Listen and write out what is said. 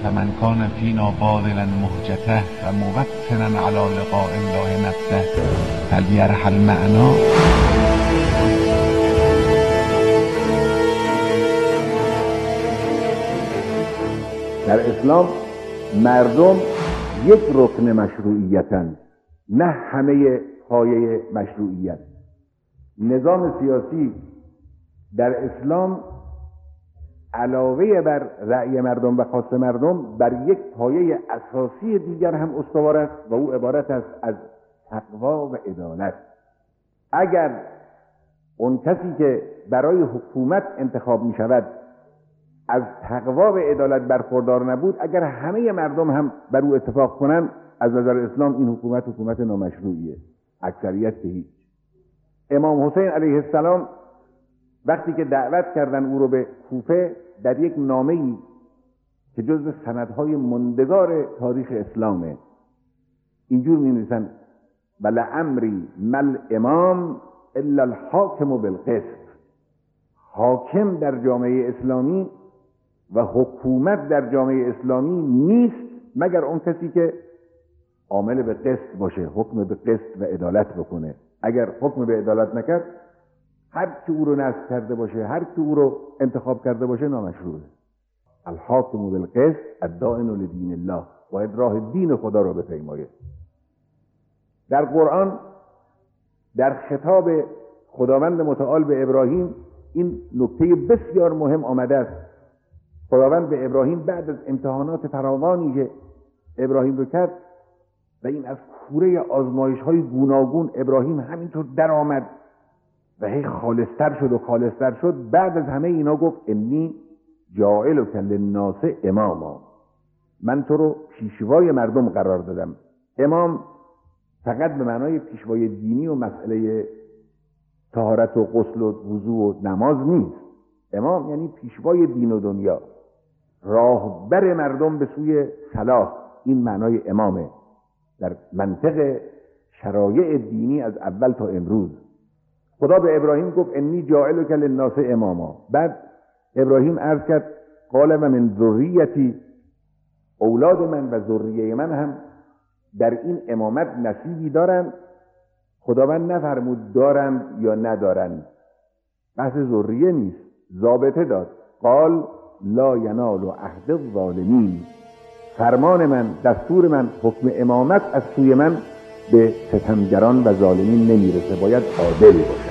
فمن کان فینا باذلا مهجته و موطنا علی لقاء الله نفسه فلیرحل معنا. در اسلام مردم یک رکن مشروعیتن، نه همه پایه مشروعیت. نظام سیاسی در اسلام علاوه بر رأی مردم و خواست مردم بر یک پایه اساسی دیگر هم استوار است و او عبارت است از تقوا و عدالت. اگر اون کسی که برای حکومت انتخاب می شود از تقوا و عدالت برخوردار نبود، اگر همه مردم هم بر او اتفاق کنند، از نظر اسلام این حکومت نامشروعیه، اکثریت که هیچ. امام حسین علیه السلام وقتی که دعوت کردن او رو به کوفه، در یک نامه‌ای که جزو سندهای ماندگار تاریخ اسلامه اینجور می‌نویسن: ولعمری مل امام الا الحاکم بالقسط. حاکم در جامعه اسلامی و حکومت در جامعه اسلامی نیست مگر اون کسی که عامل به قسط باشه، حکم به قسط و عدالت بکنه. اگر حکم به عدالت نکرد، هر کی او رو نصب کرده باشه، هر کی او رو انتخاب کرده باشه، نامشروعه. الحاکم بالقسط الداعن لدین الله. باید راه دین خدا رو بپیماید. در قرآن در خطاب خداوند متعال به ابراهیم این نکته بسیار مهم آمده است. خداوند به ابراهیم بعد از امتحانات فراوانی که ابراهیم رو کرد و این از کوره آزمایش‌های گوناگون ابراهیم همینطور در آمد و هی خالصتر شد، بعد از همه اینا گفت: انی جاعلک للناس اماما. من تو رو پیشوای مردم قرار دادم. امام فقط به معنای پیشوای دینی و مسئله طهارت و غسل و وضو و نماز نیست. امام یعنی پیشوای دین و دنیا، راهبر مردم به سوی صلاح. این معنای امامه در منطق شرایع دینی از اول تا امروز. خدا به ابراهیم گفت: انی جاعلک للناس اماما. بعد ابراهیم عرض کرد: قال و من ذریتی، اولاد من و ذریه من هم در این امامت نصیبی دارن. خداوند نفرمود دارن یا ندارن، بحث ذریه نیست، ضابطه داد. قال لا ینال عهد الظالمین. فرمان من، دستور من، حکم امامت از سوی من به ستمگران و ظالمین نمیرسه، باید عادل باشه.